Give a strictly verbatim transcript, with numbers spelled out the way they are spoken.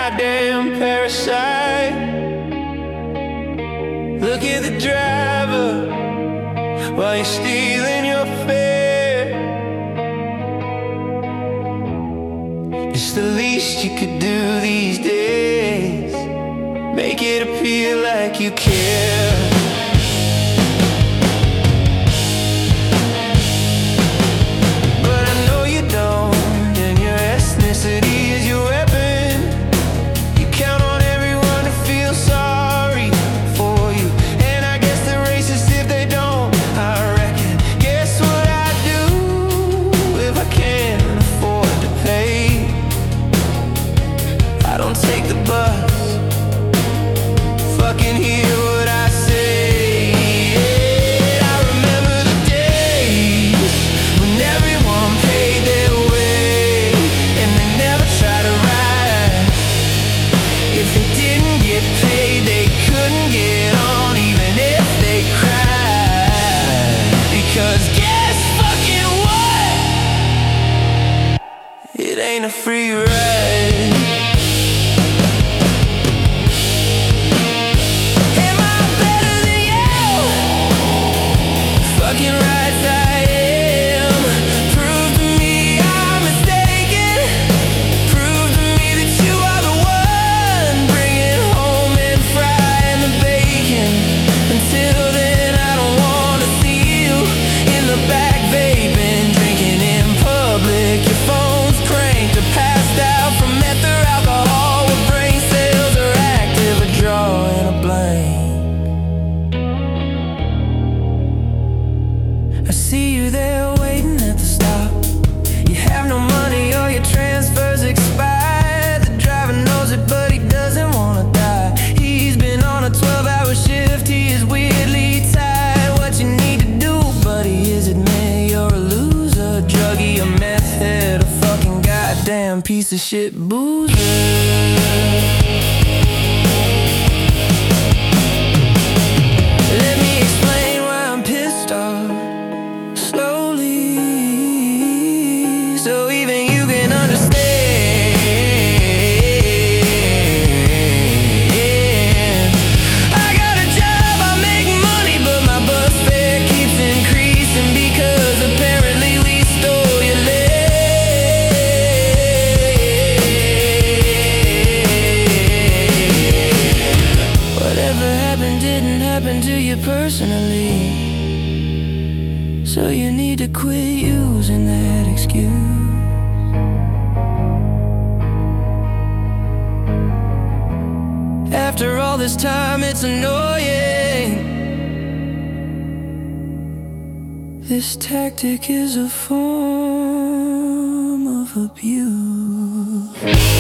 goddamn parasite. Look at the driver while you're stealing your fare. It's the least you could do these days. Make it appear like you care. But I know you don't, and your ethnicity is your weapon. You count on everyone to feel sorry for you, and I guess they're racist if they don't, I reckon. Guess what I do if I can't afford to pay? I don't take the bus. Fucking hear what I say. I remember the days when everyone paid their way, and they never tried to ride. If they didn't get paid, they couldn't get on, even if they cried. Because guess fucking what? It ain't a free ride. Fucking right I am. Prove to me I'm mistaken. Prove to me that you are the one. Bring it home and frying the bacon. Until then I don't wanna see you in the back vaping, drinking in public. Your phone's cranked or passed out from meth or alcohol, where brain cells are active, a draw and a blank. I see you there waiting at the stop. You have no money or your transfer's expired. The driver knows it but he doesn't wanna die. He's been on a twelve hour shift, he is weirdly tired. What you need to do, buddy, is admit you're a loser. Druggie, a meth head, a fucking goddamn piece of shit boozer. Let me explain why I'm pissed off slowly, so even you can understand. I got a job, I make money, but my bus fare keeps increasing because apparently we stole your land. Whatever happened didn't happen to you personally, so you need to quit using that excuse. After all this time, it's annoying. This tactic is a form of abuse.